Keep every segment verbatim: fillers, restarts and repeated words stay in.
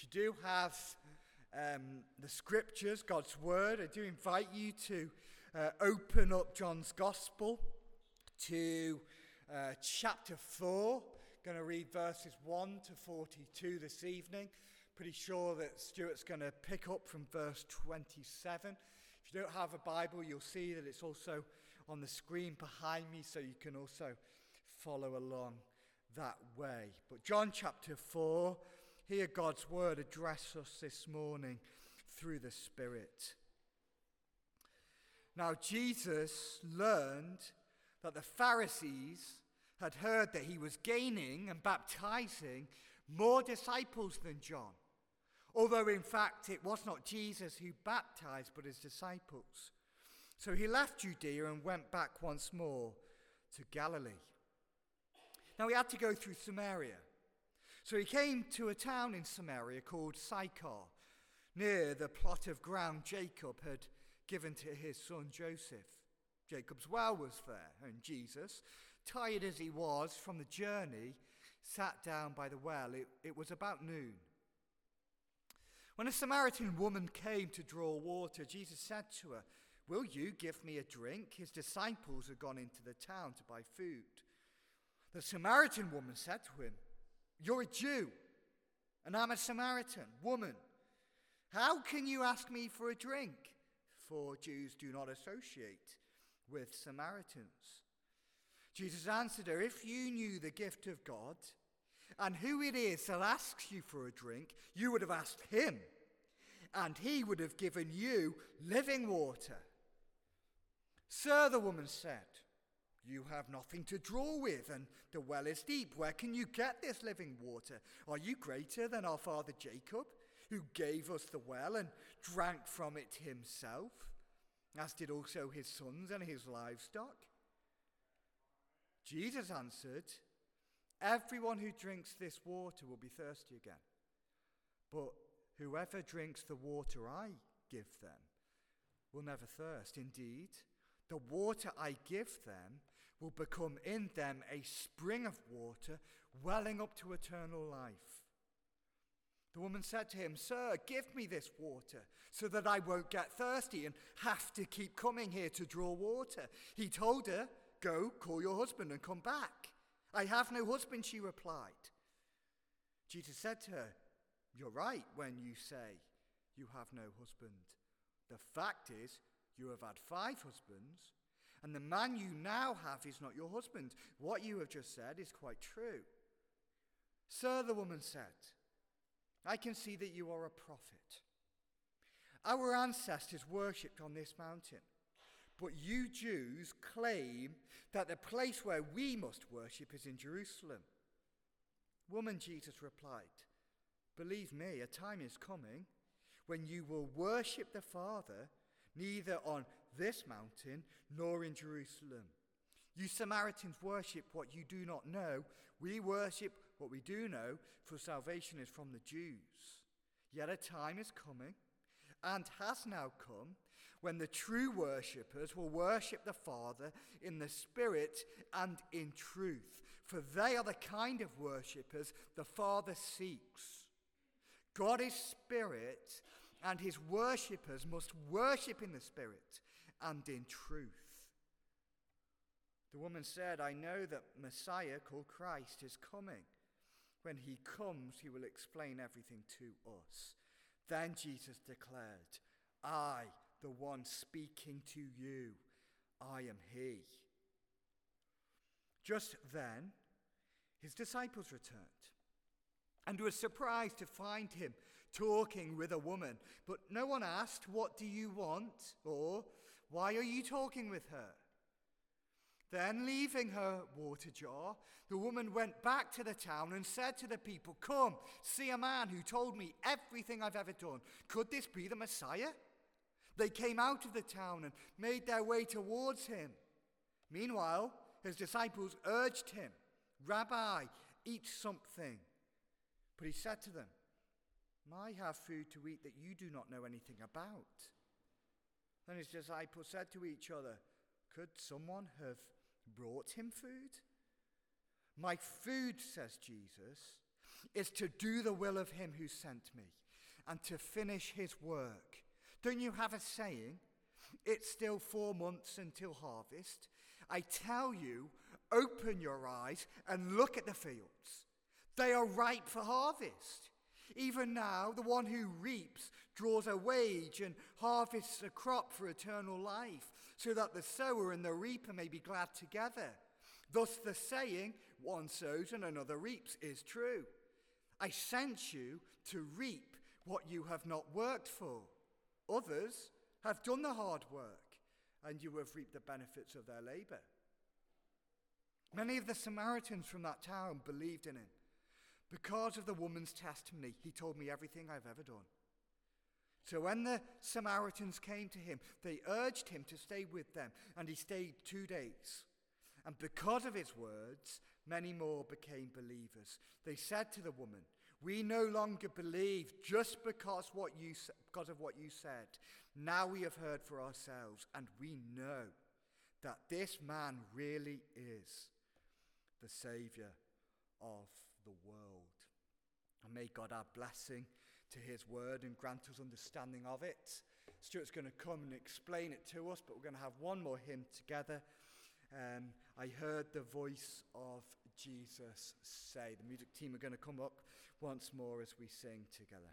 If you do have um, the scriptures, God's word, I do invite you to uh, open up John's Gospel to uh, chapter four. Going to read verses one to forty-two this evening. Pretty sure that Stuart's going to pick up from verse twenty-seven. If you don't have a Bible, you'll see that it's also on the screen behind me, so you can also follow along that way. But John chapter four, hear God's word address us this morning through the Spirit. Now Jesus learned that the Pharisees had heard that he was gaining and baptizing more disciples than John, although in fact it was not Jesus who baptized but his disciples. So he left Judea and went back once more to Galilee. Now he had to go through Samaria. So he came to a town in Samaria called Sychar, near the plot of ground Jacob had given to his son Joseph. Jacob's well was there, and Jesus, tired as he was from the journey, sat down by the well. It, it was about noon. When a Samaritan woman came to draw water, Jesus said to her, "Will you give me a drink?" His disciples had gone into the town to buy food. The Samaritan woman said to him, "You're a Jew, and I'm a Samaritan woman. How can you ask me for a drink?" For Jews do not associate with Samaritans. Jesus answered her, "If you knew the gift of God and who it is that asks you for a drink, you would have asked him, and he would have given you living water." "Sir," the woman said, "you have nothing to draw with, and the well is deep. Where can you get this living water? Are you greater than our father Jacob, who gave us the well and drank from it himself, as did also his sons and his livestock?" Jesus answered, "Everyone who drinks this water will be thirsty again. But whoever drinks the water I give them will never thirst. Indeed, the water I give them will become in them a spring of water welling up to eternal life." The woman said to him, "Sir, give me this water so that I won't get thirsty and have to keep coming here to draw water." He told her, "Go, call your husband and come back." "I have no husband," she replied. Jesus said to her, "You're right when you say you have no husband. The fact is, you have had five husbands, and the man you now have is not your husband. What you have just said is quite true." "Sir," the woman said, "I can see that you are a prophet. Our ancestors worshipped on this mountain, but you Jews claim that the place where we must worship is in Jerusalem." "Woman," Jesus replied, "believe me, a time is coming when you will worship the Father neither on this mountain nor in Jerusalem. You Samaritans worship what you do not know. We worship what we do know, for salvation is from the Jews. Yet a time is coming, and has now come, when the true worshippers will worship the Father in the Spirit and in truth, for they are the kind of worshippers the Father seeks. God is Spirit, and his worshippers must worship in the Spirit and in truth." The woman said, "I know that Messiah, called Christ, is coming. When he comes, he will explain everything to us." Then Jesus declared, "I, the one speaking to you, I am he." Just then, his disciples returned and were surprised to find him talking with a woman. But no one asked, "What do you want?" or "Why are you talking with her?" Then, leaving her water jar, the woman went back to the town and said to the people, "Come, see a man who told me everything I've ever done. Could this be the Messiah?" They came out of the town and made their way towards him. Meanwhile, his disciples urged him, "Rabbi, eat something." But he said to them, "I have food to eat that you do not know anything about." Then his disciples said to each other, "Could someone have brought him food?" "My food," says Jesus, is to do the will of him who sent me and to finish his work. Don't you have a saying? It's still four months until harvest. I tell you, open your eyes and look at the fields. They are ripe for harvest. Even now, the one who reaps draws a wage and harvests a crop for eternal life, so that the sower and the reaper may be glad together. Thus the saying, one sows and another reaps, is true. I sent you to reap what you have not worked for. Others have done the hard work, and you have reaped the benefits of their labor. Many of the Samaritans from that town believed in him. Because of the woman's testimony, he told me everything I've ever done. So when the Samaritans came to him, they urged him to stay with them, and he stayed two days. And because of his words, many more became believers. They said to the woman, "We no longer believe just because what you because of what you said. Now we have heard for ourselves, and we know that this man really is the Savior of the world." And may God add blessing to his word and grant us understanding of it. Stuart's going to come and explain it to us, but we're going to have one more hymn together. Um, I heard the voice of Jesus say. The music team are going to come up once more as we sing together.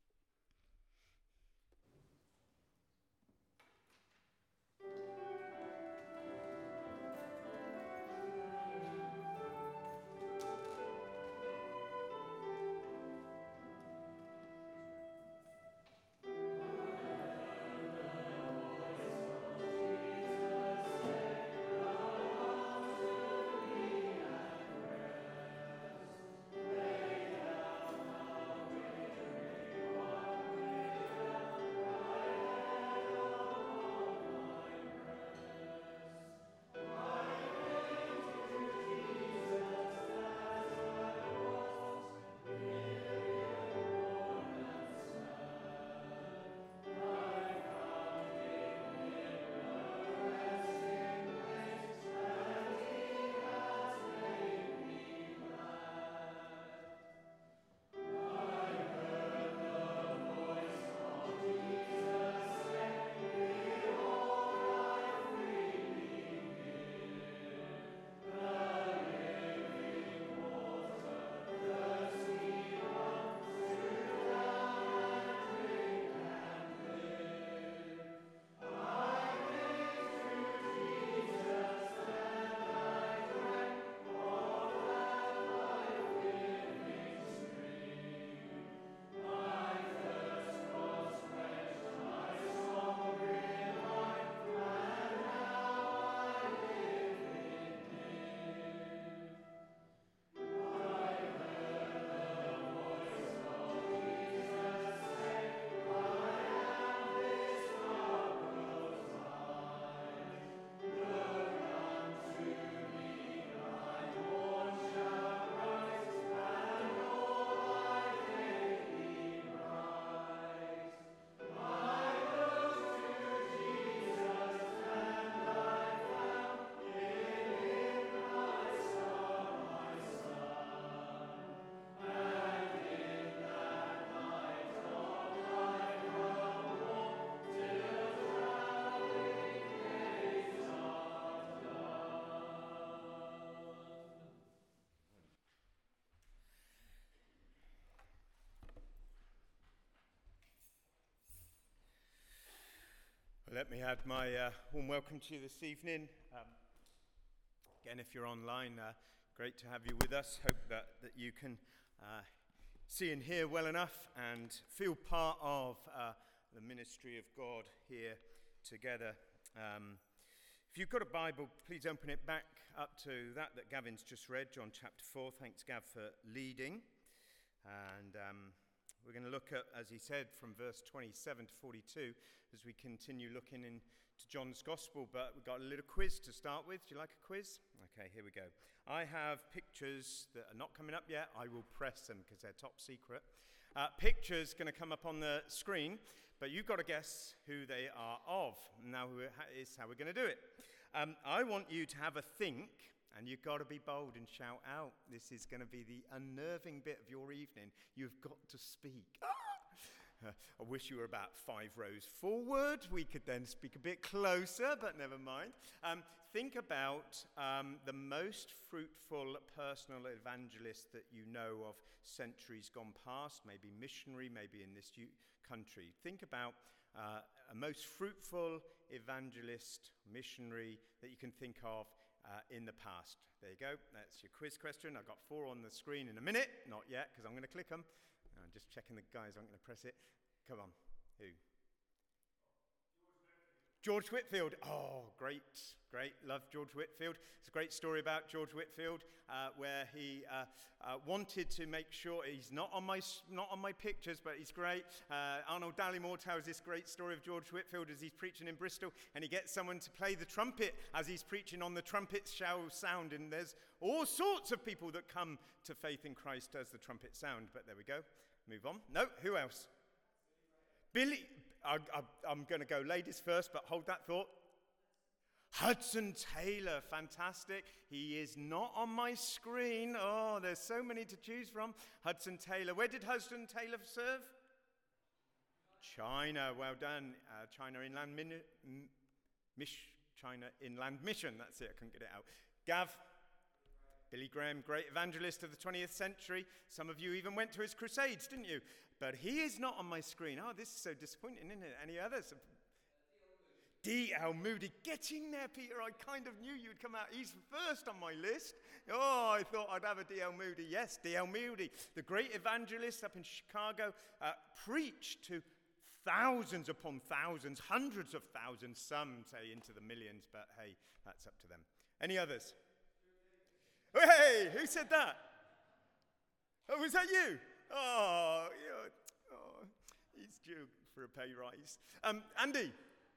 Let me add my uh, warm welcome to you this evening. Um, again, if you're online, uh, great to have you with us. Hope that, that you can uh, see and hear well enough and feel part of uh, the ministry of God here together. Um, if you've got a Bible, please open it back up to that that Gavin's just read, John chapter four. Thanks, Gav, for leading. And um, we're going to look at, as he said, from verse twenty-seven to forty-two as we continue looking into John's Gospel. But we've got a little quiz to start with. Do you like a quiz? Okay, here we go. I have pictures that are not coming up yet. I will press them because they're top secret. Uh, pictures going to come up on the screen, but you've got to guess who they are of. Now is how we're going to do it. Um, I want you to have a think And you've got to be bold and shout out. This is going to be the unnerving bit of your evening. You've got to speak. Ah! Uh, I wish you were about five rows forward. We could then speak a bit closer, but never mind. Um, think about um, the most fruitful personal evangelist that you know of centuries gone past, maybe missionary, maybe in this u- country. Think about uh, a most fruitful evangelist, missionary that you can think of Uh, in the past. There you go. That's your quiz question. I've got four on the screen in a minute. Not yet, because I'm going to click them. I'm just checking the guys aren't going to press it. Come on. Who? George Whitefield. Oh, great, great. Love George Whitefield. It's a great story about George Whitefield, uh, where he uh, uh, wanted to make sure he's not on my not on my pictures, but he's great. Uh, Arnold Dallimore tells this great story of George Whitefield as he's preaching in Bristol, and he gets someone to play the trumpet as he's preaching. On the trumpet shall sound, and there's all sorts of people that come to faith in Christ as the trumpet sound. But there we go. Move on. No, who else? Billy. I, I, I'm going to go ladies first, but hold that thought. Hudson Taylor, fantastic. He is not on my screen. Oh, there's so many to choose from. Hudson Taylor. Where did Hudson Taylor serve? China. Well done. Uh, China Inland Min- M- Mish- China Inland Mission. That's it. I couldn't get it out. Gav. Billy Graham, great evangelist of the twentieth century. Some of you even went to his crusades, didn't you? But he is not on my screen. Oh, this is so disappointing, isn't it? Any others? D L Moody. Get in there, Peter. I kind of knew you'd come out. He's first on my list. Oh, I thought I'd have a D L Moody. Yes, D L Moody, the great evangelist up in Chicago, uh, preached to thousands upon thousands, hundreds of thousands, some say into the millions, but hey, that's up to them. Any others? Hey, who said that? Oh, was that you? Oh, yeah. Oh, he's due for a pay rise. Um, Andy?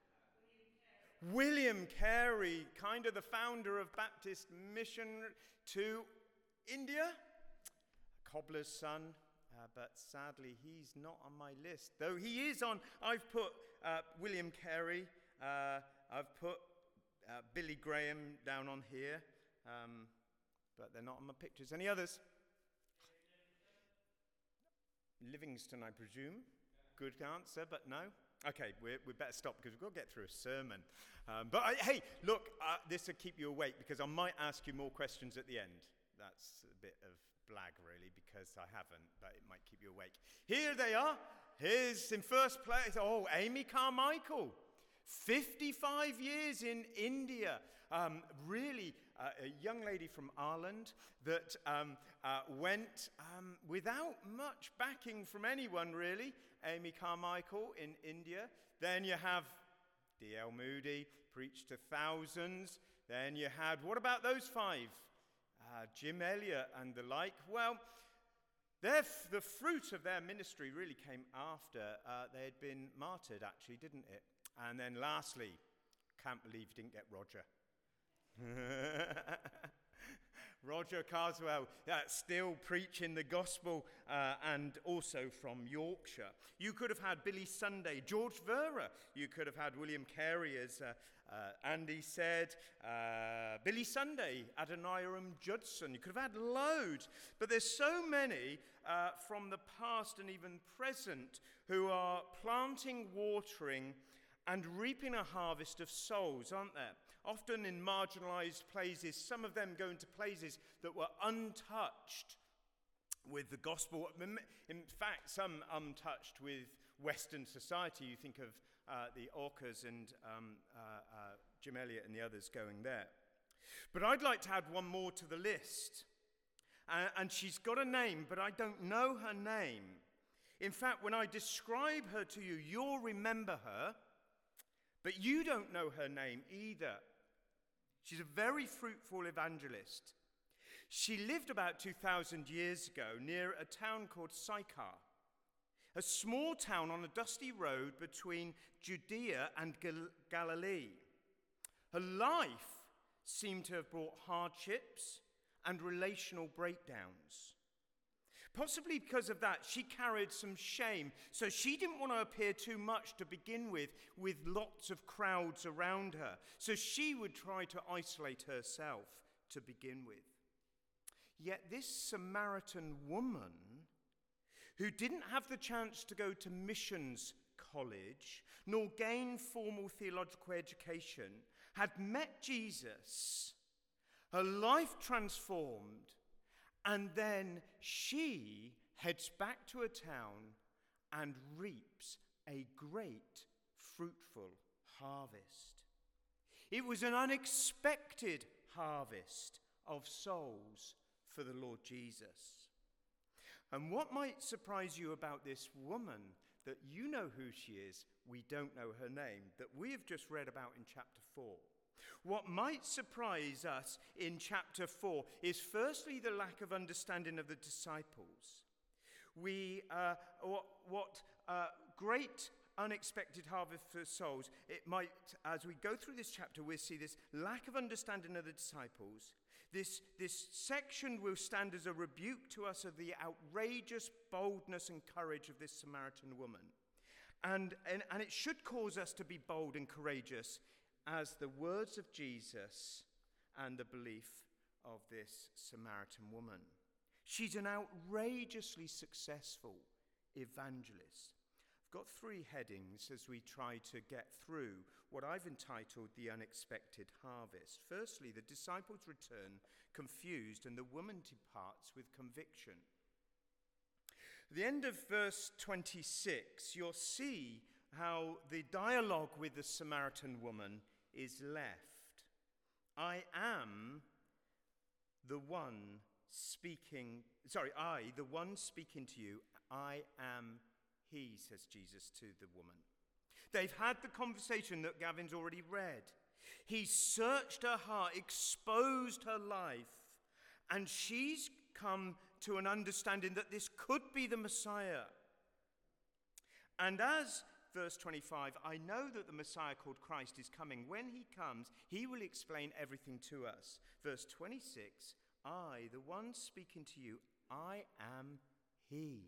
William Carey, kind of the founder of Baptist Mission to India. Cobbler's son, uh, but sadly he's not on my list. Though he is on, I've put uh, William Carey, uh, I've put uh, Billy Graham down on here. Um, But they're not on my pictures. Any others? Livingston, I presume. Good answer, but no. Okay, we we better stop because we've got to get through a sermon. Um, but I, hey, look, uh, this will keep you awake because I might ask you more questions at the end. That's a bit of blag, really, because I haven't, but it might keep you awake. Here they are. Here's in first place. Oh, Amy Carmichael. fifty-five years in India. Um, really, uh, a young lady from Ireland that um, uh, went um, without much backing from anyone, really. Amy Carmichael in India. Then you have D L Moody, preached to thousands. Then you had, what about those five? Uh, Jim Elliot and the like. Well, their f- the fruit of their ministry really came after uh, they had been martyred, actually, didn't it? And then lastly, can't believe you didn't get Roger. Roger Carswell, uh, still preaching the gospel uh, and also from Yorkshire. You could have had Billy Sunday, George Vera. You could have had William Carey, as uh, uh, Andy said, uh, Billy Sunday, Adoniram Judson. You could have had loads. But there's so many uh, from the past and even present who are planting, watering, and reaping a harvest of souls, aren't there? Often in marginalised places, some of them going to places that were untouched with the gospel. In fact, some untouched with Western society. You think of uh, the Orcas and um, uh, uh, Jim Elliot and the others going there. But I'd like to add one more to the list. Uh, and she's got a name, but I don't know her name. In fact, when I describe her to you, you'll remember her. But you don't know her name either. She's a very fruitful evangelist. She lived about two thousand years ago near a town called Sychar, a small town on a dusty road between Judea and Gal- Galilee. Her life seemed to have brought hardships and relational breakdowns. Possibly because of that, she carried some shame. So she didn't want to appear too much to begin with, with lots of crowds around her. So she would try to isolate herself to begin with. Yet this Samaritan woman, who didn't have the chance to go to missions college nor gain formal theological education, had met Jesus, her life transformed, and then she heads back to her town and reaps a great fruitful harvest. It was an unexpected harvest of souls for the Lord Jesus. And what might surprise you about this woman, that you know who she is, we don't know her name, that we have just read about in chapter four. What might surprise us in chapter four is firstly the lack of understanding of the disciples. We, uh, what, what uh, great unexpected harvest for souls. It might, as we go through this chapter, we'll see this lack of understanding of the disciples. This, this section will stand as a rebuke to us of the outrageous boldness and courage of this Samaritan woman. And, and, and it should cause us to be bold and courageous as the words of Jesus and the belief of this Samaritan woman. She's an outrageously successful evangelist. I've got three headings as we try to get through what I've entitled The Unexpected Harvest. Firstly, the disciples return confused and the woman departs with conviction. At the end of verse twenty-six, you'll see how the dialogue with the Samaritan woman is left. I am the one speaking, sorry, I, the one speaking to you, I am he, says Jesus to the woman. They've had the conversation that Gavin's already read. He searched her heart, exposed her life, and she's come to an understanding that this could be the Messiah. And as verse twenty-five, I know that the Messiah called Christ is coming. When he comes, he will explain everything to us. Verse twenty-six, I, the one speaking to you, I am he.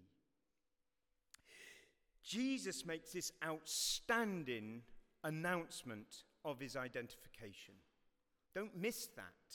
Jesus makes this outstanding announcement of his identification. Don't miss that.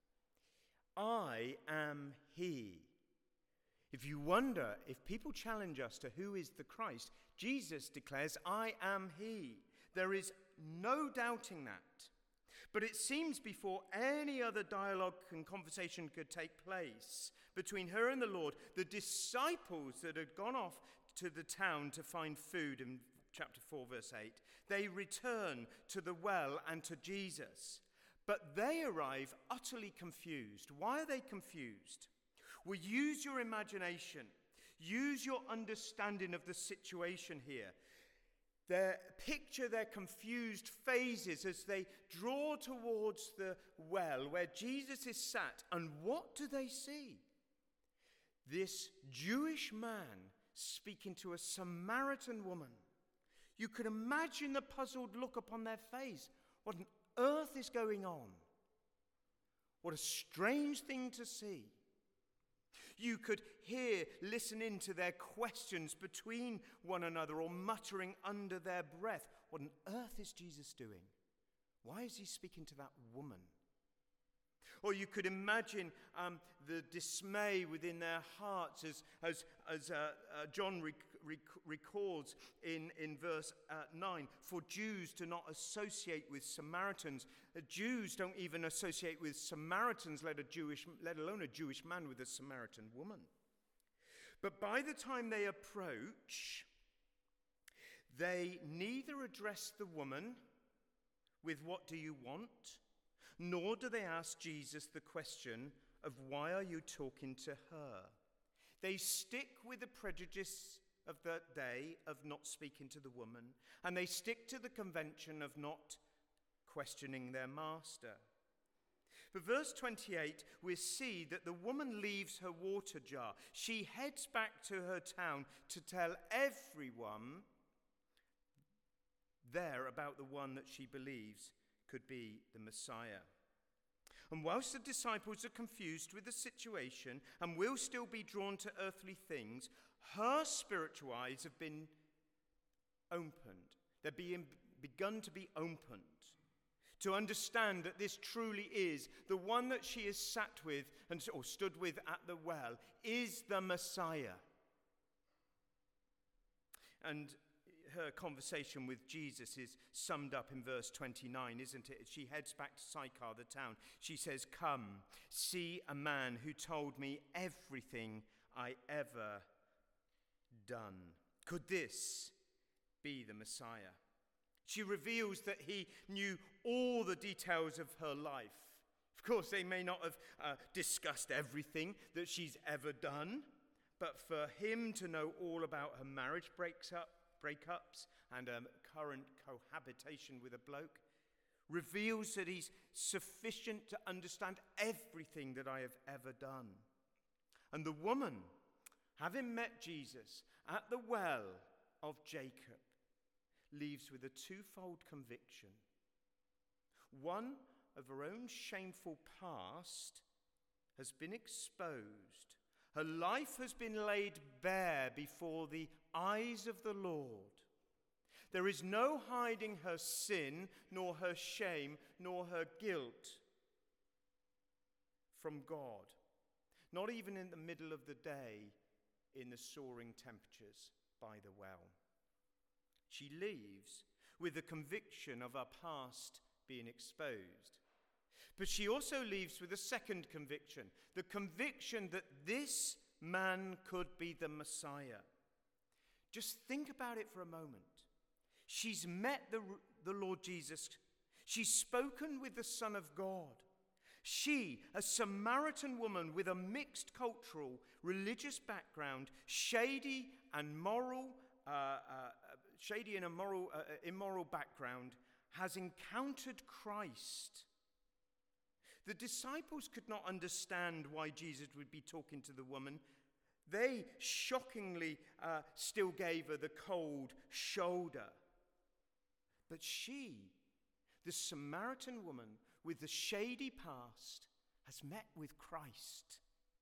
I am he. If you wonder, if people challenge us to who is the Christ, Jesus declares, I am he. There is no doubting that. But it seems before any other dialogue and conversation could take place between her and the Lord, the disciples that had gone off to the town to find food in chapter four, verse eight, they return to the well and to Jesus. But they arrive utterly confused. Why are they confused? Well, use your imagination. Use your understanding of the situation here. Their, picture their confused phases as they draw towards the well where Jesus is sat. And what do they see? This Jewish man speaking to a Samaritan woman. You could imagine the puzzled look upon their face. What on earth is going on? What a strange thing to see. You could hear, listen in to their questions between one another or muttering under their breath. What on earth is Jesus doing? Why is he speaking to that woman? Or you could imagine um, the dismay within their hearts as, as, as uh, uh, John rec- rec- records in, in verse uh, nine. For Jews do not associate with Samaritans. Uh, Jews don't even associate with Samaritans, let, a Jewish, let alone a Jewish man with a Samaritan woman. But by the time they approach, they neither address the woman with what do you want, nor do they ask Jesus the question of why are you talking to her? They stick with the prejudice of that day of not speaking to the woman, and they stick to the convention of not questioning their master. For verse twenty-eight, we see that the woman leaves her water jar. She heads back to her town to tell everyone there about the one that she believes could be the Messiah. And whilst the disciples are confused with the situation and will still be drawn to earthly things, her spiritual eyes have been opened. They're being begun to be opened to understand that this truly is the one that she is sat with and or stood with at the well is the Messiah. And her conversation with Jesus is summed up in verse twenty-nine, isn't it? She heads back to Sychar, the town. She says, "Come, see a man who told me everything I ever done. Could this be the Messiah?" She reveals that he knew all the details of her life. Of course, they may not have uh, discussed everything that she's ever done, but for him to know all about her marriage breaks up, breakups and um, current cohabitation with a bloke reveals that he's sufficient to understand everything that I have ever done. And the woman, having met Jesus at the well of Jacob, leaves with a twofold conviction. One, of her own shameful past has been exposed. Her life has been laid bare before the eyes of the Lord. There is no hiding her sin, nor her shame, nor her guilt from God. Not even in the middle of the day in the soaring temperatures by the well. She leaves with the conviction of her past being exposed. But she also leaves with a second conviction, the conviction that this man could be the Messiah. Just think about it for a moment. She's met the, the Lord Jesus. She's spoken with the Son of God. She, a Samaritan woman with a mixed cultural, religious background, shady and moral, uh, uh, shady and immoral, uh, immoral background, has encountered Christ. The disciples could not understand why Jesus would be talking to the woman. They shockingly uh, still gave her the cold shoulder. But she, the Samaritan woman with the shady past, has met with Christ.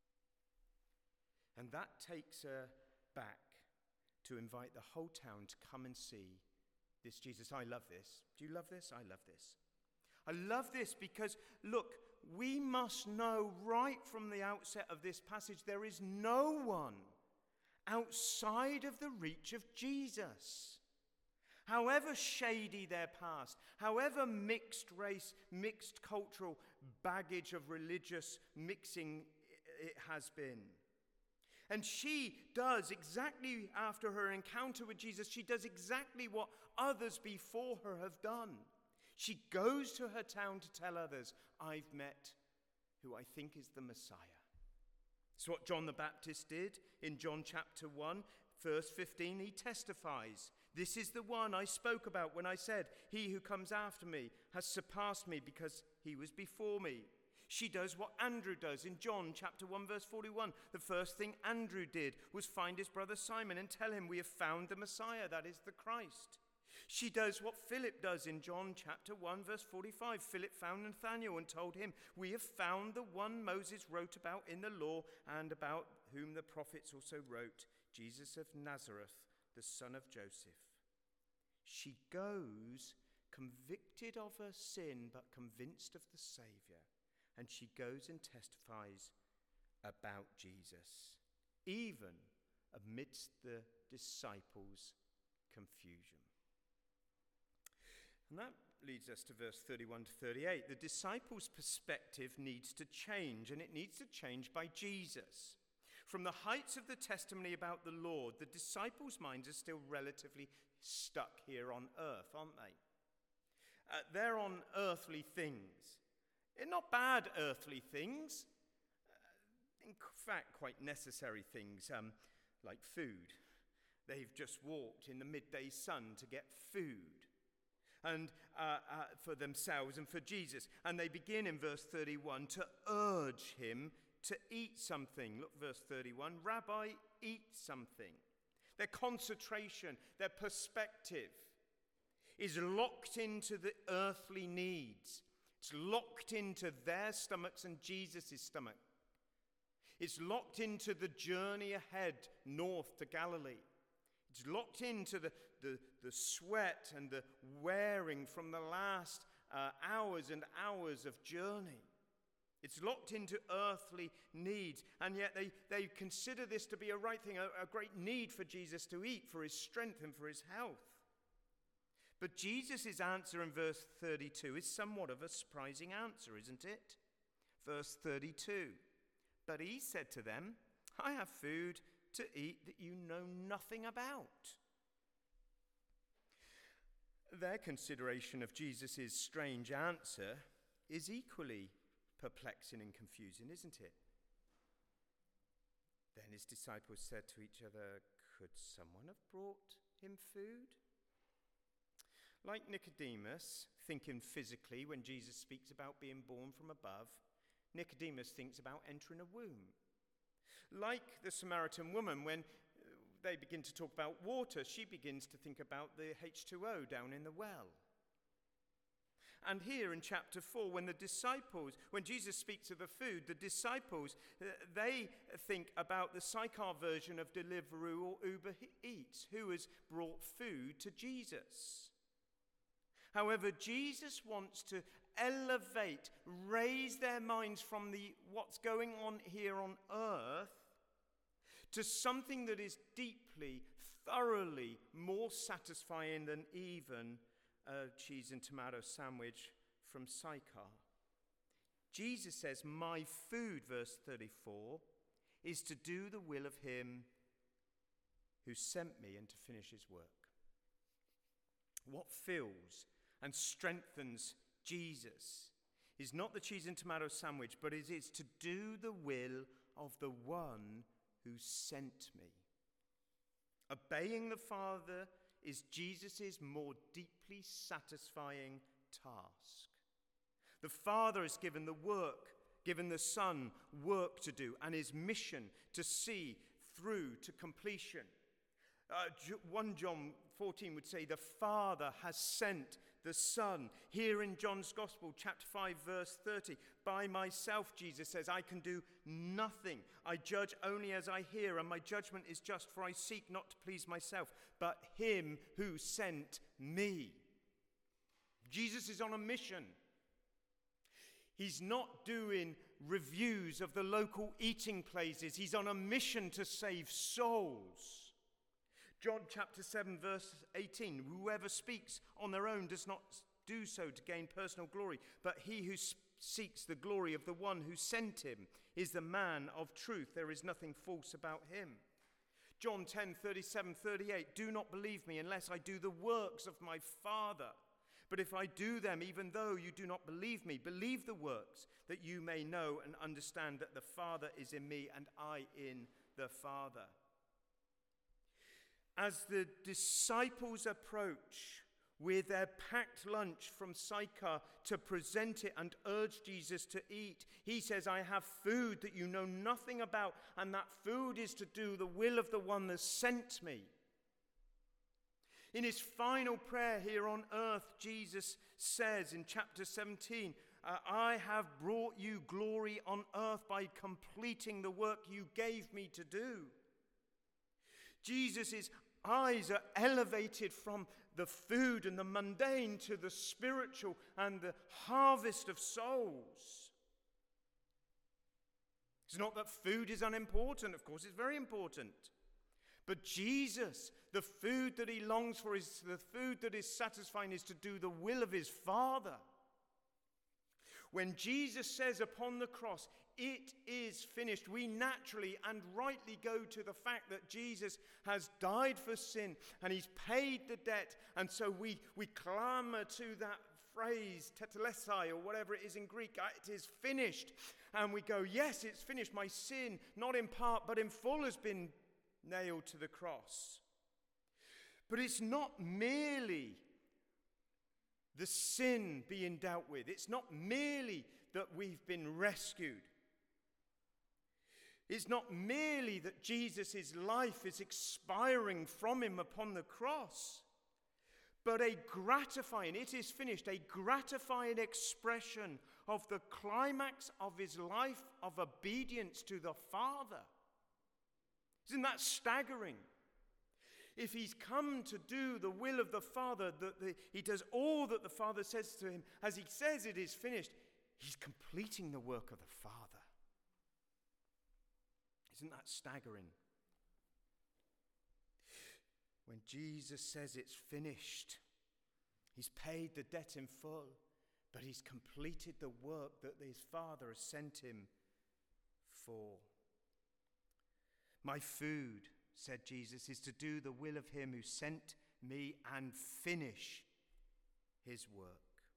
And that takes her back to invite the whole town to come and see this Jesus. I love this. Do you love this? I love this. I love this because, look, we must know right from the outset of this passage, there is no one outside of the reach of Jesus. However shady their past, however mixed race, mixed cultural baggage of religious mixing it has been. And she does exactly after her encounter with Jesus, she does exactly what others before her have done. She goes to her town to tell others, I've met who I think is the Messiah. It's what John the Baptist did in John chapter one, verse fifteen. He testifies, this is the one I spoke about when I said, he who comes after me has surpassed me because he was before me. She does what Andrew does in John chapter one, verse forty-one. The first thing Andrew did was find his brother Simon and tell him, we have found the Messiah, that is the Christ. She does what Philip does in John chapter one, verse forty-five. Philip found Nathanael and told him, we have found the one Moses wrote about in the law and about whom the prophets also wrote, Jesus of Nazareth, the son of Joseph. She goes convicted of her sin but convinced of the Saviour. And she goes and testifies about Jesus, even amidst the disciples' confusion. And that leads us to verse thirty-one to thirty-eight. The disciples' perspective needs to change, and it needs to change by Jesus. From the heights of the testimony about the Lord, the disciples' minds are still relatively stuck here on earth, aren't they? Uh, they're on earthly things. They're not bad earthly things. Uh, in fact, quite necessary things, um, like food. They've just walked in the midday sun to get food. And uh, uh, for themselves and for Jesus. And they begin in verse thirty-one to urge him to eat something. Look, verse thirty-one, Rabbi, eat something. Their concentration, their perspective is locked into the earthly needs. It's locked into their stomachs and Jesus' stomach. It's locked into the journey ahead north to Galilee. It's locked into the, the, the sweat and the wearing from the last uh, hours and hours of journey. It's locked into earthly needs, and yet they, they consider this to be a right thing, a, a great need for Jesus to eat, for his strength and for his health. But Jesus' answer in verse thirty-two is somewhat of a surprising answer, isn't it? Verse thirty-two, but he said to them, I have food to eat that you know nothing about. Their consideration of Jesus' strange answer is equally perplexing and confusing, isn't it? Then his disciples said to each other, could someone have brought him food? Like Nicodemus, thinking physically when Jesus speaks about being born from above, Nicodemus thinks about entering a womb. Like the Samaritan woman, when they begin to talk about water, she begins to think about the H two O down in the well. And here in chapter four, when the disciples, when Jesus speaks of the food, the disciples, they think about the Sychar version of Deliveroo or Uber Eats, who has brought food to Jesus. However, Jesus wants to elevate, raise their minds from the what's going on here on earth to something that is deeply, thoroughly more satisfying than even a cheese and tomato sandwich from Sychar. Jesus says, my food, verse thirty-four, is to do the will of him who sent me and to finish his work. What fills and strengthens Jesus is not the cheese and tomato sandwich, but it is to do the will of the one who sent me. Obeying the Father is Jesus' more deeply satisfying task. The Father has given the work, given the Son work to do, and his mission to see through to completion. Uh, First John fourteen would say, the Father has sent the Son. Here in John's Gospel, chapter five, verse thirty, by myself, Jesus says, I can do nothing. I judge only as I hear, and my judgment is just, for I seek not to please myself, but him who sent me. Jesus is on a mission. He's not doing reviews of the local eating places. He's on a mission to save souls. John chapter seven, verse eighteen, whoever speaks on their own does not do so to gain personal glory, but he who sp- seeks the glory of the one who sent him is the man of truth. There is nothing false about him. John ten, thirty-seven, thirty-eight, do not believe me unless I do the works of my Father. But if I do them, even though you do not believe me, believe the works, that you may know and understand that the Father is in me and I in the Father. As the disciples approach with their packed lunch from Sychar to present it and urge Jesus to eat, he says, I have food that you know nothing about, and that food is to do the will of the one that sent me. In his final prayer here on earth, Jesus says in chapter seventeen, I have brought you glory on earth by completing the work you gave me to do. Jesus' eyes are elevated from the food and the mundane to the spiritual and the harvest of souls. It's not that food is unimportant. Of course, it's very important. But Jesus, the food that he longs for, is the food that is satisfying, is to do the will of his Father. When Jesus says upon the cross, it is finished, we naturally and rightly go to the fact that Jesus has died for sin and he's paid the debt. And so we, we clamor to that phrase, tetelestai, or whatever it is in Greek, it is finished. And we go, yes, it's finished. My sin, not in part, but in full, has been nailed to the cross. But it's not merely the sin being dealt with. It's not merely that we've been rescued. It's not merely that Jesus' life is expiring from him upon the cross, but a gratifying, it is finished, a gratifying expression of the climax of his life of obedience to the Father. Isn't that staggering? If he's come to do the will of the Father, that the, he does all that the Father says to him, as he says it is finished, he's completing the work of the Father. Isn't that staggering? When Jesus says it's finished, he's paid the debt in full, but he's completed the work that his Father has sent him for. My food, said Jesus, is to do the will of him who sent me and finish his work.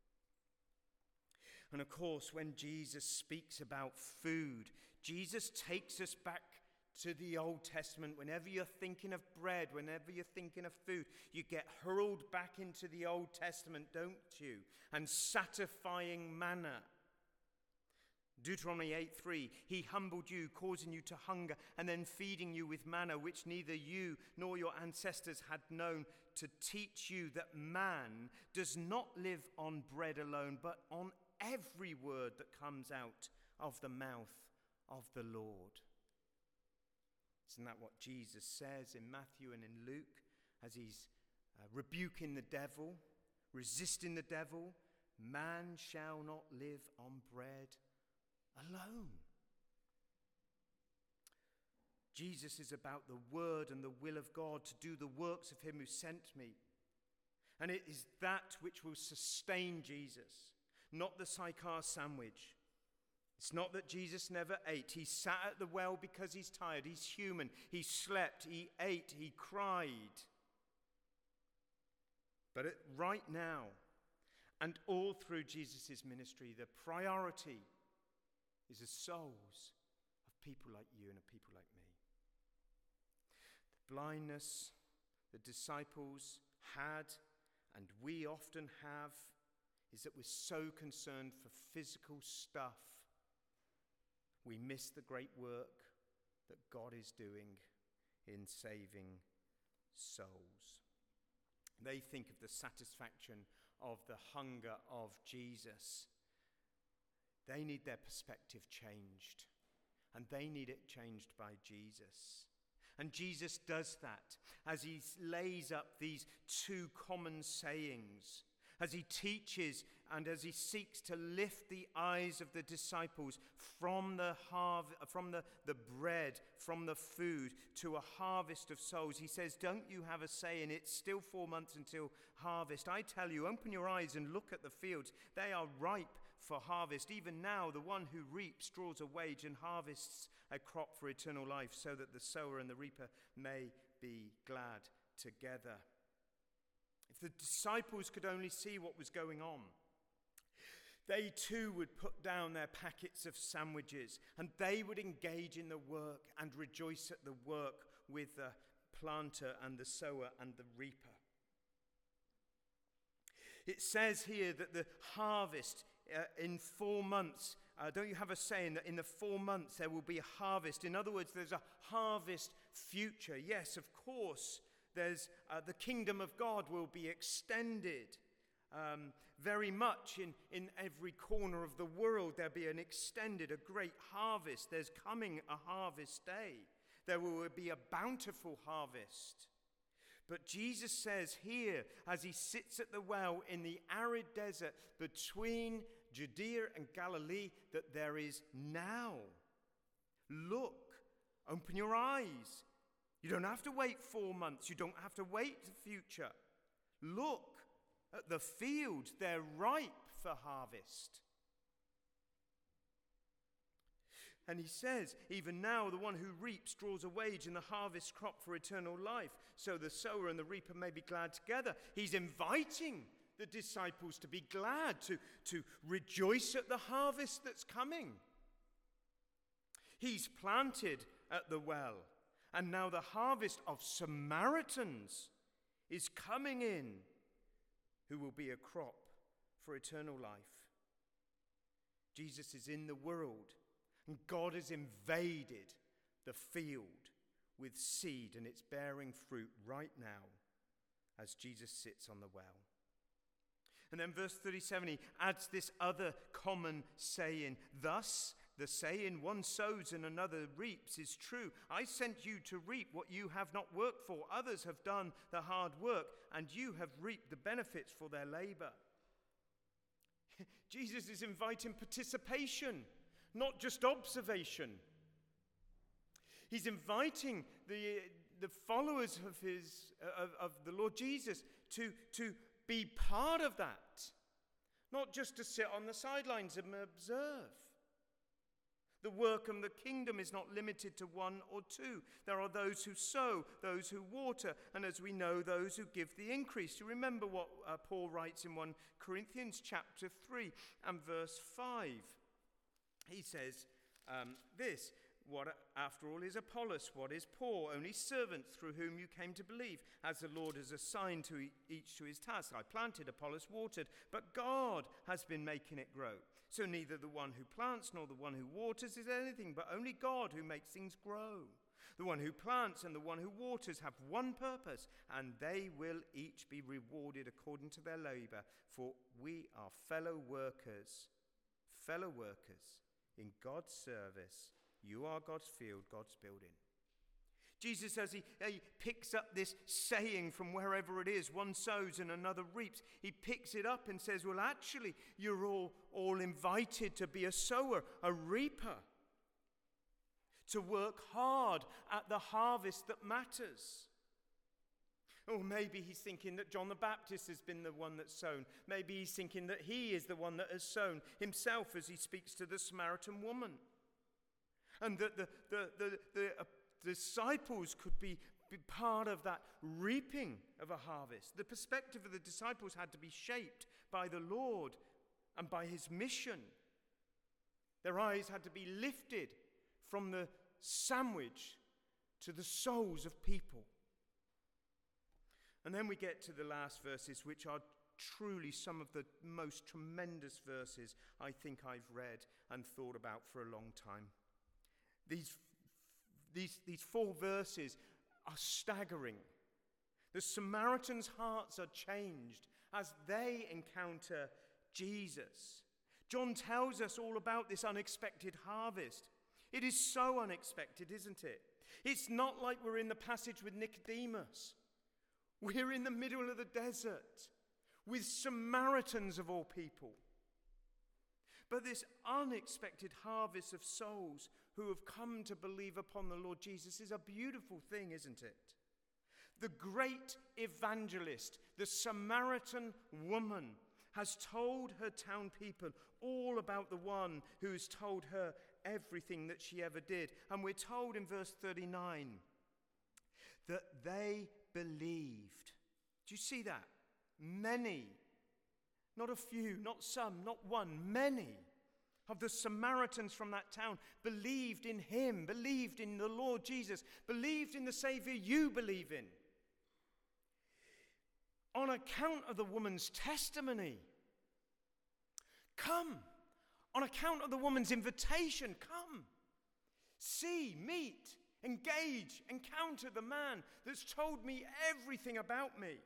And of course, when Jesus speaks about food, Jesus takes us back to the Old Testament. Whenever you're thinking of bread, whenever you're thinking of food, you get hurled back into the Old Testament, don't you? And satisfying manna. Deuteronomy eight three, he humbled you, causing you to hunger, and then feeding you with manna, which neither you nor your ancestors had known, to teach you that man does not live on bread alone, but on every word that comes out of the mouth of the Lord. Isn't that what Jesus says in Matthew and in Luke as he's uh, rebuking the devil, resisting the devil? Man shall not live on bread alone. Jesus is about the word and the will of God to do the works of him who sent me. And it is that which will sustain Jesus, not the sychar sandwich. It's not that Jesus never ate. He sat at the well because he's tired. He's human. He slept. He ate. He cried. But it, right now, and all through Jesus' ministry, the priority is the souls of people like you and of people like me. The blindness the disciples had, and we often have, is that we're so concerned for physical stuff, we miss the great work that God is doing in saving souls. They think of the satisfaction of the hunger of Jesus. They need their perspective changed, and they need it changed by Jesus. And Jesus does that as he lays up these two common sayings, as he teaches and as he seeks to lift the eyes of the disciples from the harv- from the, the bread, from the food, to a harvest of souls. He says, don't you have a saying, it's still four months until harvest. I tell you, open your eyes and look at the fields. They are ripe for harvest. Even now, the one who reaps draws a wage and harvests a crop for eternal life, so that the sower and the reaper may be glad together. If the disciples could only see what was going on, they too would put down their packets of sandwiches, and they would engage in the work and rejoice at the work with the planter and the sower and the reaper. It says here that the harvest uh, in four months, uh, don't you have a saying that in the four months there will be a harvest? In other words, there's a harvest future. Yes, of course, there's uh, the kingdom of God will be extended. Um, very much in, in every corner of the world there'll be an extended, a great harvest. There's coming a harvest day. There will be a bountiful harvest. But Jesus says here, as he sits at the well in the arid desert between Judea and Galilee, that there is now. Look, open your eyes. You don't have to wait four months. You don't have to wait the future. Look at the fields. They're ripe for harvest. And he says, even now the one who reaps draws a wage in the harvest crop for eternal life, so the sower and the reaper may be glad together. He's inviting the disciples to be glad, to, to rejoice at the harvest that's coming. He's planted at the well, and now the harvest of Samaritans is coming in, who will be a crop for eternal life. Jesus is in the world, and God has invaded the field with seed, and it's bearing fruit right now as Jesus sits on the well. And then verse thirty-seven, he adds this other common saying, thus The saying, one sows and another reaps, is true. I sent you to reap what you have not worked for. Others have done the hard work, and you have reaped the benefits for their labor. Jesus is inviting participation, not just observation. He's inviting the, the followers of, his, of, of the Lord Jesus to, to be part of that, not just to sit on the sidelines and observe. The work of the kingdom is not limited to one or two. There are those who sow, those who water, and as we know, those who give the increase. You remember what uh, Paul writes in First Corinthians chapter three and verse five. He says um, this, what after all is Apollos, what is Paul? Only servants through whom you came to believe, as the Lord has assigned to each to his task. I planted, Apollos watered, but God has been making it grow. So neither the one who plants nor the one who waters is anything, but only God who makes things grow. The one who plants and the one who waters have one purpose, and they will each be rewarded according to their labor, for we are fellow workers, fellow workers in God's service. You are God's field, God's building. Jesus, as he, he picks up this saying from wherever it is, one sows and another reaps, he picks it up and says, well, actually, you're all, all invited to be a sower, a reaper, to work hard at the harvest that matters. Or maybe he's thinking that John the Baptist has been the one that's sown. Maybe he's thinking that he is the one that has sown himself as he speaks to the Samaritan woman. And that the, the, the, the uh, disciples could be, be part of that reaping of a harvest. The perspective of the disciples had to be shaped by the Lord and by his mission. Their eyes had to be lifted from the sandwich to the souls of people. And then we get to the last verses, which are truly some of the most tremendous verses I think I've read and thought about for a long time. These, these, these four verses are staggering. The Samaritans' hearts are changed as they encounter Jesus. John tells us all about this unexpected harvest. It is so unexpected, isn't it? It's not like we're in the passage with Nicodemus. We're in the middle of the desert with Samaritans of all people. But this unexpected harvest of souls who have come to believe upon the Lord Jesus is a beautiful thing, isn't it? The great evangelist, the Samaritan woman, has told her town people all about the one who has told her everything that she ever did. And we're told in verse thirty-nine that they believed. Do you see that? Many, not a few, not some, not one, many of the Samaritans from that town believed in him, believed in the Lord Jesus, believed in the Savior you believe in. On account of the woman's testimony. Come. On account of the woman's invitation, come. See, meet, engage, encounter the man that's told me everything about me.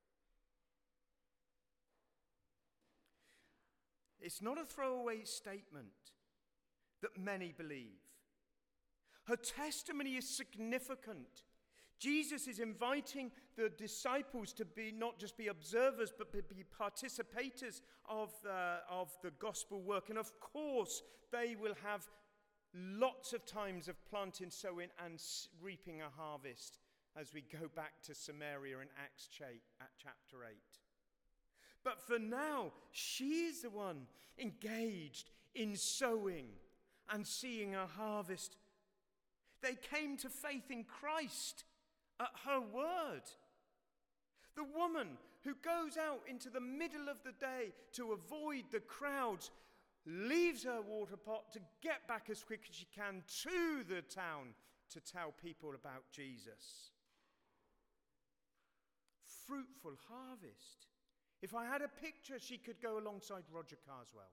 It's not a throwaway statement that many believe. Her testimony is significant. Jesus is inviting the disciples to be not just be observers, but be participators of, uh, of the gospel work. And of course, they will have lots of times of planting, sowing, and reaping a harvest as we go back to Samaria in Acts chapter eight. But for now, she's the one engaged in sowing and seeing a harvest. They came to faith in Christ at her word. The woman who goes out into the middle of the day to avoid the crowds leaves her water pot to get back as quick as she can to the town to tell people about Jesus. Fruitful harvest. If I had a picture, she could go alongside Roger Carswell.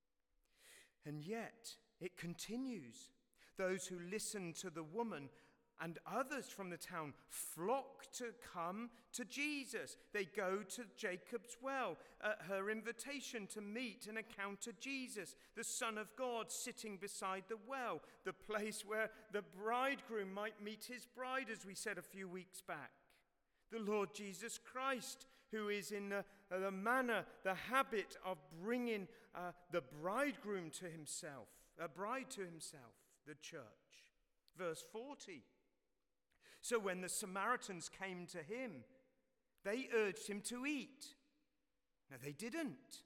And yet, it continues. Those who listened to the woman and others from the town flock to come to Jesus. They go to Jacob's well at her invitation to meet and encounter Jesus, the Son of God, sitting beside the well, the place where the bridegroom might meet his bride, as we said a few weeks back. The Lord Jesus Christ, who is in the, the manner, the habit of bringing uh, the bridegroom to himself, a bride to himself, the church. Verse forty. So when the Samaritans came to him, they urged him to eat. No, they didn't.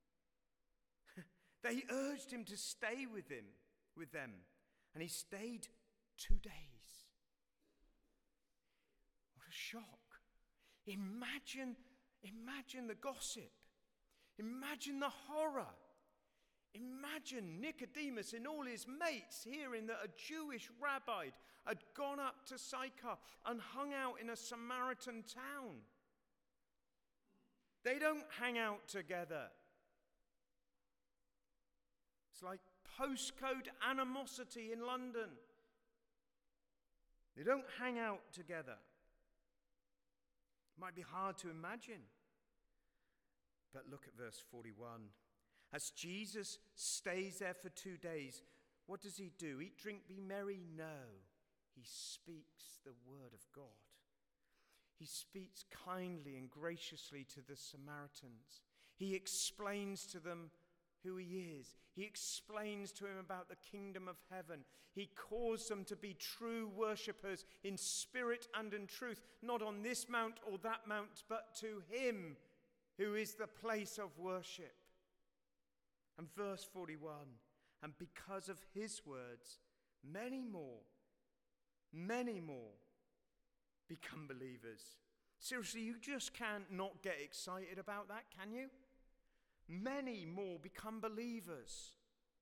They urged him to stay with him, with them, and he stayed two days. What a shock. Imagine, imagine the gossip. Imagine the horror. Imagine Nicodemus and all his mates hearing that a Jewish rabbi had gone up to Sychar and hung out in a Samaritan town. They don't hang out together. It's like postcode animosity in London. They don't hang out together. It might be hard to imagine. But look at verse forty-one. As Jesus stays there for two days, what does he do? Eat, drink, be merry? No. He speaks the word of God. He speaks kindly and graciously to the Samaritans. He explains to them who he is. He explains to him about the kingdom of heaven. He calls them to be true worshippers in spirit and in truth, not on this mount or that mount, but to him who is the place of worship. And verse forty-one, and because of his words, many more, many more become believers. Seriously, you just can't not get excited about that, can you? Many more become believers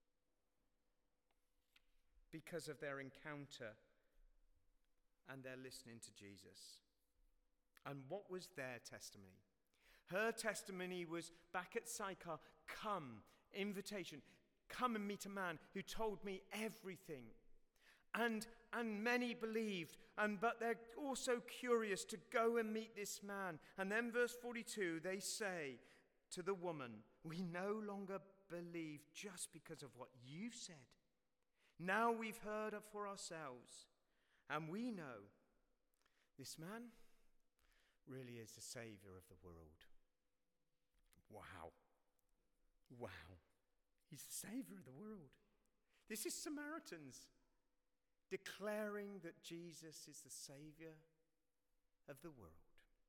because of their encounter and their listening to Jesus. And what was their testimony? Her testimony was back at Sychar, come, invitation, come and meet a man who told me everything. And and many believed, and but they're also curious to go and meet this man. And then verse forty-two, they say to the woman, we no longer believe just because of what you've said. Now we've heard it for ourselves, and we know this man really is the Savior of the world. Wow. Wow. He's the Savior of the world. This is Samaritans declaring that Jesus is the Savior of the world.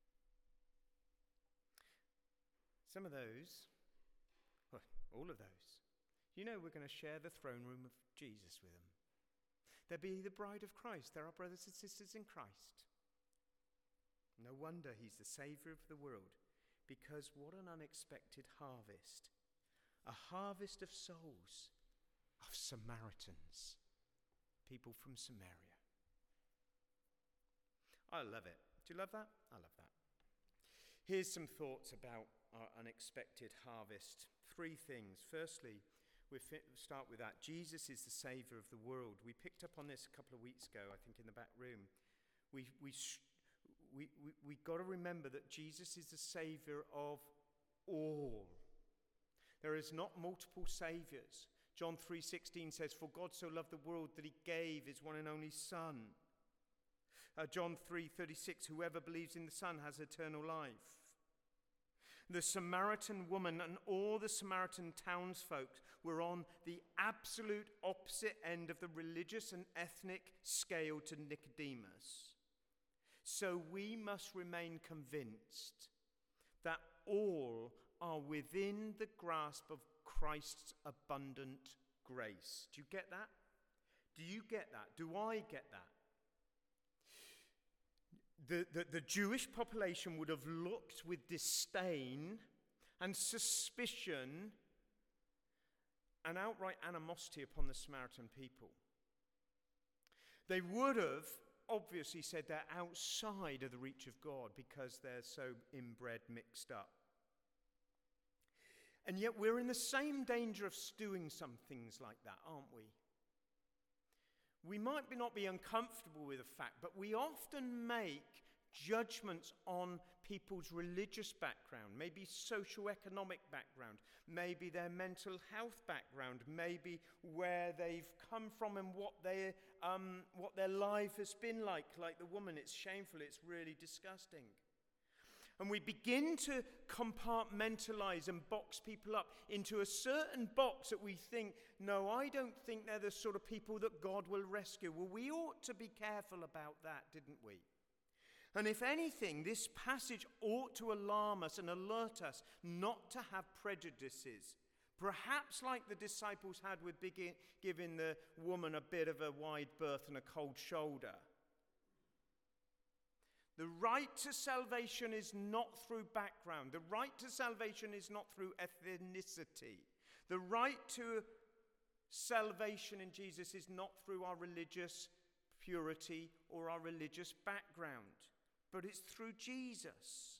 Some of those, well, all of those, you know we're going to share the throne room of Jesus with them. They'll be the bride of Christ. They're our brothers and sisters in Christ. No wonder he's the Savior of the world, because what an unexpected harvest. A harvest of souls, of Samaritans, people from Samaria. I love it. Do you love that? I love that. Here's some thoughts about our unexpected harvest. Three things. Firstly, we fi- start with that. Jesus is the Savior of the world. We picked up on this a couple of weeks ago, I think, in the back room. We we sh- we we, we got to remember that Jesus is the Savior of all. There is not multiple saviors. John three sixteen says, for God so loved the world that he gave his one and only Son. Uh, John three thirty-six, whoever believes in the Son has eternal life. The Samaritan woman and all the Samaritan townsfolk were on the absolute opposite end of the religious and ethnic scale to Nicodemus. So we must remain convinced that all are within the grasp of Christ's abundant grace. Do you get that? Do you get that? Do I get that? The, the, the Jewish population would have looked with disdain and suspicion and outright animosity upon the Samaritan people. They would have obviously said they're outside of the reach of God because they're so inbred, mixed up. And yet we're in the same danger of doing some things like that, aren't we? we might be not be uncomfortable with the fact, but we often make judgments on people's religious background, maybe socio-economic background, maybe their mental health background, maybe where they've come from and what they um, what their life has been like. Like the woman, it's shameful, it's really disgusting. And we begin to compartmentalize and box people up into a certain box that we think, no, I don't think they're the sort of people that God will rescue. Well, we ought to be careful about that, didn't we? And if anything, this passage ought to alarm us and alert us not to have prejudices. Perhaps like the disciples had with begin, giving the woman a bit of a wide berth and a cold shoulder. The right to salvation is not through background. The right to salvation is not through ethnicity. The right to salvation in Jesus is not through our religious purity or our religious background, but it's through Jesus.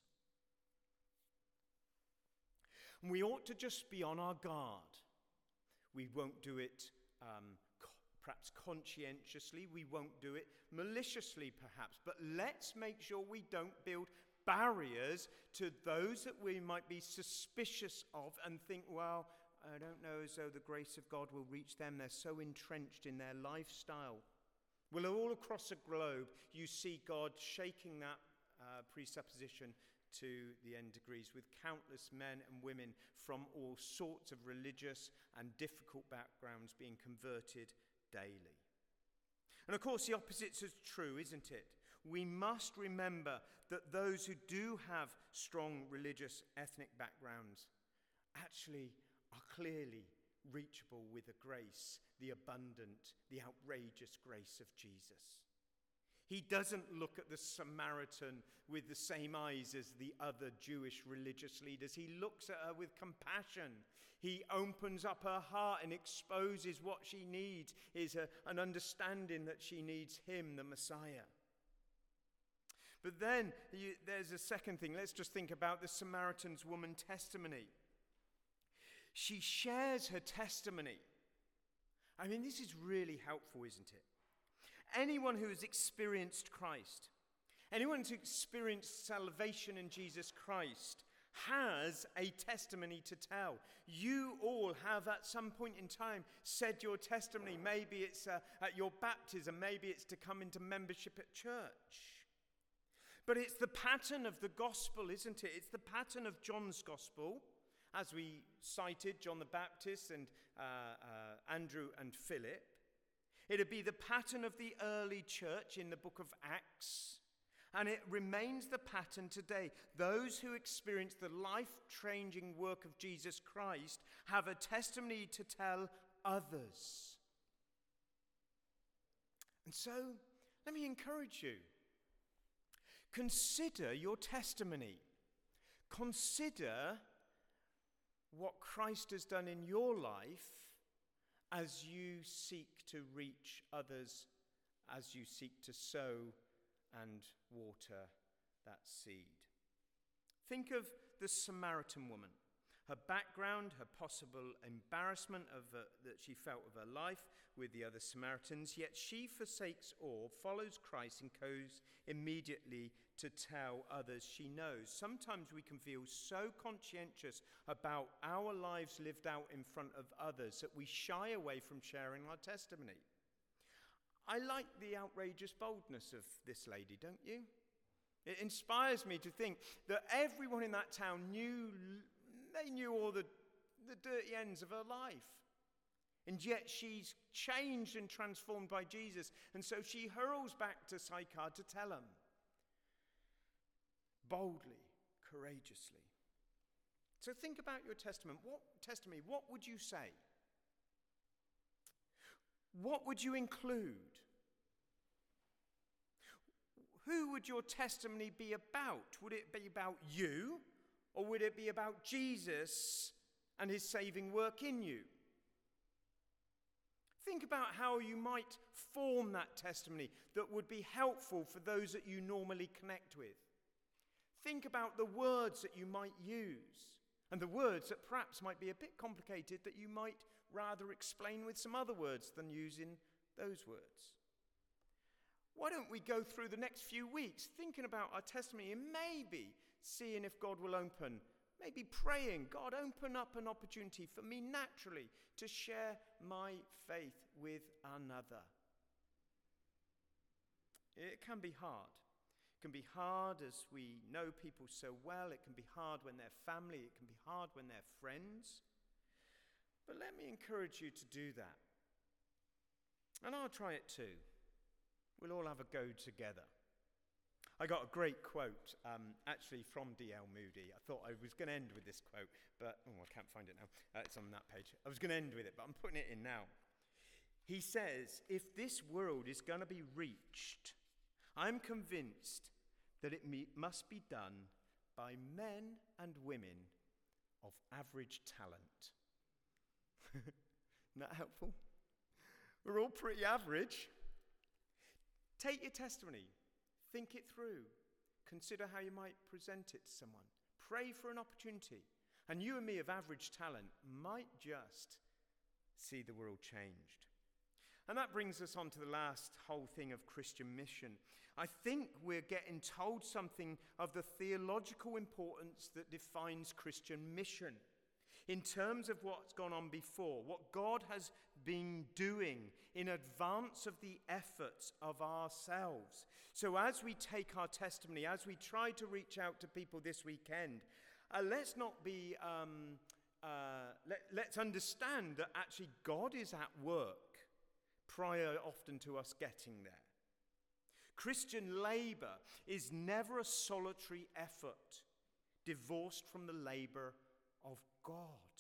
And we ought to just be on our guard. We won't do it um, perhaps conscientiously, we won't do it maliciously perhaps, but let's make sure we don't build barriers to those that we might be suspicious of and think, well, I don't know as though the grace of God will reach them. They're so entrenched in their lifestyle. Well, all across the globe, you see God shaking that uh, presupposition to the end degrees with countless men and women from all sorts of religious and difficult backgrounds being converted daily. And of course, the opposite is true, isn't it? We must remember that those who do have strong religious ethnic backgrounds actually are clearly reachable with the grace, the abundant, the outrageous grace of Jesus. He doesn't look at the Samaritan with the same eyes as the other Jewish religious leaders. He looks at her with compassion. He opens up her heart and exposes what she needs, is a, an understanding that she needs him, the Messiah. But then you, there's a second thing. Let's just think about the Samaritan's woman testimony. She shares her testimony. I mean, this is really helpful, isn't it? Anyone who has experienced Christ, anyone who's experienced salvation in Jesus Christ has a testimony to tell. You all have at some point in time said your testimony. Maybe it's uh, at your baptism, maybe it's to come into membership at church. But it's the pattern of the gospel, isn't it? It's the pattern of John's gospel, as we cited John the Baptist and uh, uh, Andrew and Philip. It'd be the pattern of the early church in the book of Acts. And it remains the pattern today. Those who experience the life-changing work of Jesus Christ have a testimony to tell others. And so, let me encourage you. Consider your testimony. Consider what Christ has done in your life as you seek to reach others, as you seek to sow and water that seed. Think of the Samaritan woman, her background, her possible embarrassment of uh, that she felt of her life with the other Samaritans, yet she forsakes all, follows Christ, and goes immediately to tell others she knows. Sometimes we can feel so conscientious about our lives lived out in front of others that we shy away from sharing our testimony. I like the outrageous boldness of this lady, don't you? It inspires me to think that everyone in that town knew, they knew all the, the dirty ends of her life. And yet she's changed and transformed by Jesus. And so she hurls back to Sychar to tell him. Boldly, courageously. So think about your testimony. What testimony? What would you say? What would you include? Who would your testimony be about? Would it be about you, or would it be about Jesus and his saving work in you? Think about how you might form that testimony that would be helpful for those that you normally connect with. Think about the words that you might use, and the words that perhaps might be a bit complicated that you might rather explain with some other words than using those words? Why don't we go through the next few weeks thinking about our testimony and maybe seeing if God will open, maybe praying, God, open up an opportunity for me naturally to share my faith with another. It can be hard. It can be hard as we know people so well. It can be hard when they're family. It can be hard when they're friends. But let me encourage you to do that. And I'll try it too. We'll all have a go together. I got a great quote, um, actually from D L Moody. I thought I was going to end with this quote, but oh, I can't find it now. Uh, it's on that page. I was going to end with it, but I'm putting it in now. He says, if this world is going to be reached, I'm convinced that it me- must be done by men and women of average talent. Isn't that helpful? We're all pretty average. Take your testimony. Think it through. Consider how you might present it to someone. Pray for an opportunity. And you and me of average talent might just see the world changed. And that brings us on to the last whole thing of Christian mission. I think we're getting told something of the theological importance that defines Christian mission in terms of what's gone on before, what God has been doing in advance of the efforts of ourselves. So as we take our testimony, as we try to reach out to people this weekend, uh, let's not be, um, uh, let, let's understand that actually God is at work prior often to us getting there. Christian labor is never a solitary effort divorced from the labor of God.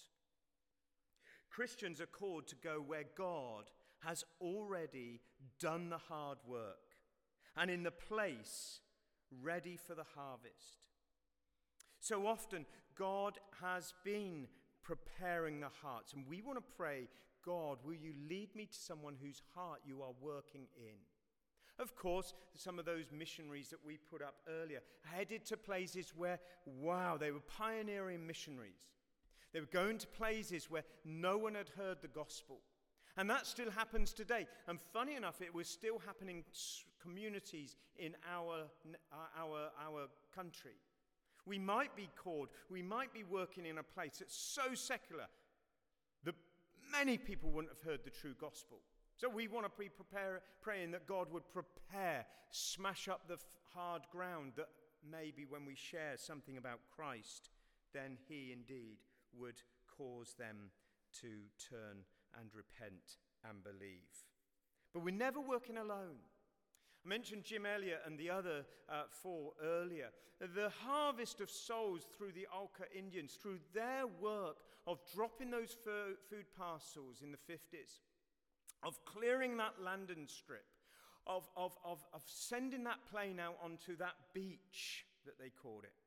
Christians are called to go where God has already done the hard work and in the place ready for the harvest. So often God has been preparing the hearts, and we want to pray, God, will you lead me to someone whose heart you are working in? Of course, some of those missionaries that we put up earlier headed to places where, wow, they were pioneering missionaries. They were going to places where no one had heard the gospel. And that still happens today. And funny enough, it was still happening in communities in our, our, our country. We might be called, we might be working in a place that's so secular that many people wouldn't have heard the true gospel. So we want to be prepare, praying that God would prepare, smash up the f- hard ground, that maybe when we share something about Christ, then he indeed would cause them to turn and repent and believe. But we're never working alone. I mentioned Jim Elliot and the other uh, four earlier. The harvest of souls through the Auca Indians, through their work of dropping those f- food parcels in the fifties, of clearing that landing strip, of, of, of, of sending that plane out onto that beach that they called it,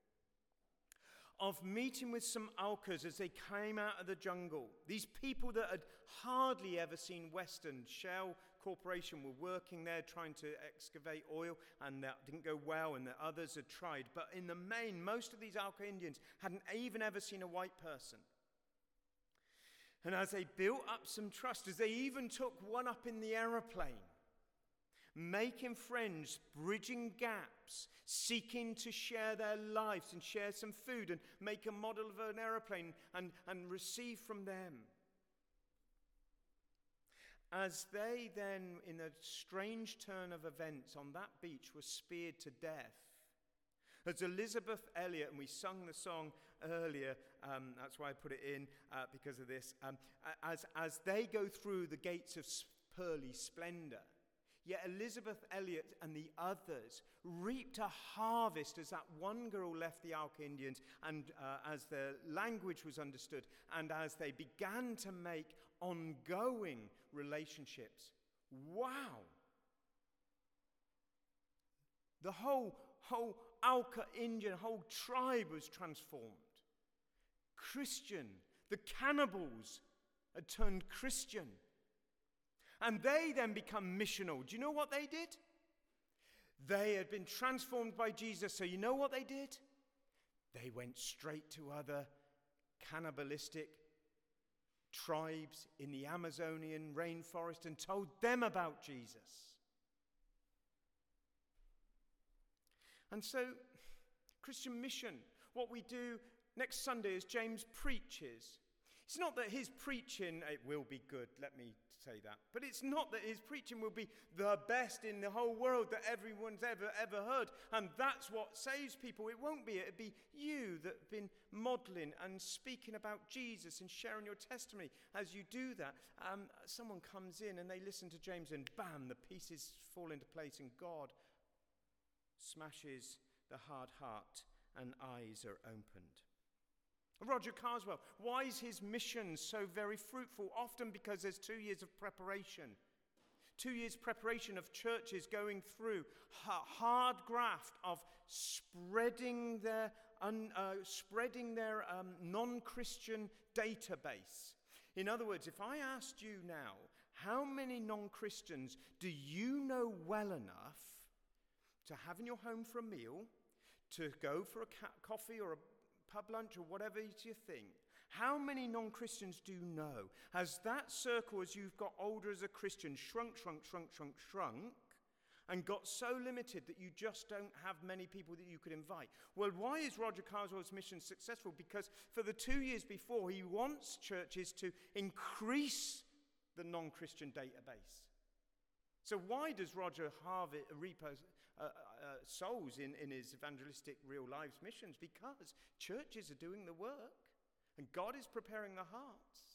of meeting with some Aucas as they came out of the jungle. These people that had hardly ever seen Western. Shell Corporation were working there trying to excavate oil, and that didn't go well, and the others had tried. But in the main, most of these Auca Indians hadn't even ever seen a white person. And as they built up some trust, as they even took one up in the aeroplane, making friends, bridging gaps, seeking to share their lives and share some food and make a model of an aeroplane and, and receive from them. As they then, in a strange turn of events on that beach, were speared to death, as Elizabeth Elliot, and we sung the song earlier, um, that's why I put it in, uh, because of this, um, as, as they go through the gates of pearly splendor, yet Elizabeth Elliot and the others reaped a harvest as that one girl left the Auca Indians, and uh, as their language was understood, and as they began to make ongoing relationships. Wow! The whole, whole Auca Indian, whole tribe was transformed. Christian. The cannibals had turned Christian. And they then become missional. Do you know what they did? They had been transformed by Jesus. So you know what they did? They went straight to other cannibalistic tribes in the Amazonian rainforest and told them about Jesus. And so, Christian mission, what we do next Sunday is James preaches. It's not that his preaching, it will be good, let me say that, but it's not that his preaching will be the best in the whole world that everyone's ever, ever heard, and that's what saves people. It won't be. It'll be you that have been modelling and speaking about Jesus and sharing your testimony. As you do that, um, someone comes in and they listen to James and bam, the pieces fall into place and God smashes the hard heart and eyes are opened. Roger Carswell, why is his mission so very fruitful? Often because there's two years of preparation. Two years preparation of churches going through hard graft of spreading their, un, uh, spreading their um, non-Christian database. In other words, if I asked you now, how many non-Christians do you know well enough to have in your home for a meal, to go for a ca- coffee or a pub lunch or whatever it's your thing? How many non-Christians do you know? Has that circle, as you've got older as a Christian, shrunk, shrunk, shrunk, shrunk, shrunk, and got so limited that you just don't have many people that you could invite? Well, why is Roger Carswell's mission successful? Because for the two years before, he wants churches to increase the non-Christian database. So why does Roger Harvey reap uh, uh, souls in, in his evangelistic real lives missions? Because churches are doing the work and God is preparing the hearts.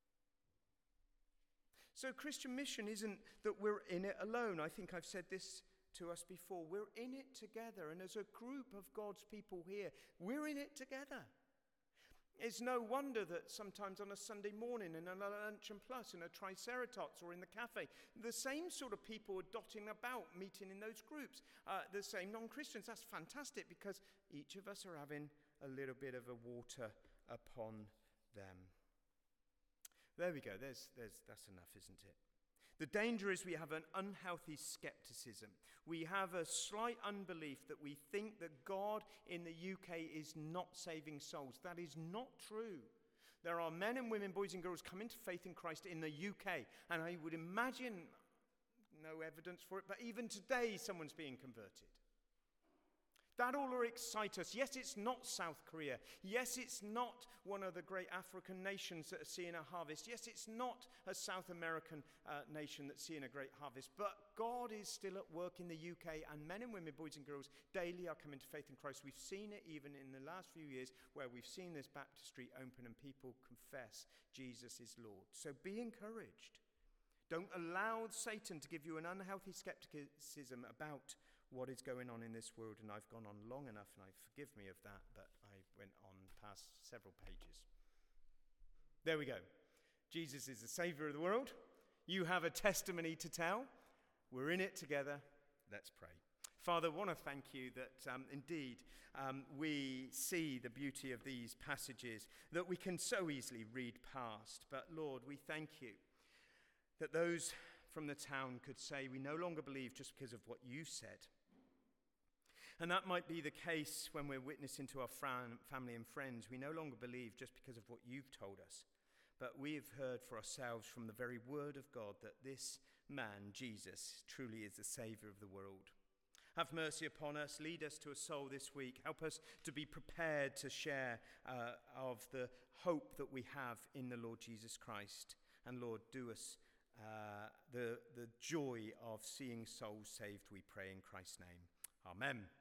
So Christian mission isn't that we're in it alone. I think I've said this to us before. We're in it together, and as a group of God's people here, we're in it together. It's no wonder that sometimes on a Sunday morning in a Lunch and Plus, in a Triceratops or in the cafe, the same sort of people are dotting about, meeting in those groups. Uh, the same non-Christians. That's fantastic because each of us are having a little bit of a water upon them. There we go. There's, there's, that's enough, isn't it? The danger is we have an unhealthy skepticism. We have a slight unbelief that we think that God in the U K is not saving souls. That is not true. There are men and women, boys and girls, coming to faith in Christ in the U K. And I would imagine, no evidence for it, but even today someone's being converted. That all will excite us. Yes, it's not South Korea. Yes, it's not one of the great African nations that are seeing a harvest. Yes, it's not a South American uh, nation that's seeing a great harvest. But God is still at work in the U K, and men and women, boys and girls, daily are coming to faith in Christ. We've seen it even in the last few years where we've seen this baptistry open and people confess Jesus is Lord. So be encouraged. Don't allow Satan to give you an unhealthy skepticism about what is going on in this world. And I've gone on long enough, and I forgive me of that, but I went on past several pages. There we go. Jesus is the Saviour of the world. You have a testimony to tell. We're in it together. Let's pray. Father, I want to thank you that um, indeed um, we see the beauty of these passages that we can so easily read past. But Lord, we thank you that those from the town could say, we no longer believe just because of what you said. And that might be the case when we're witnessing to our fran- family and friends. We no longer believe just because of what you've told us. But we have heard for ourselves from the very word of God that this man, Jesus, truly is the Saviour of the world. Have mercy upon us. Lead us to a soul this week. Help us to be prepared to share uh, of the hope that we have in the Lord Jesus Christ. And Lord, do us uh, the, the joy of seeing souls saved, we pray in Christ's name. Amen.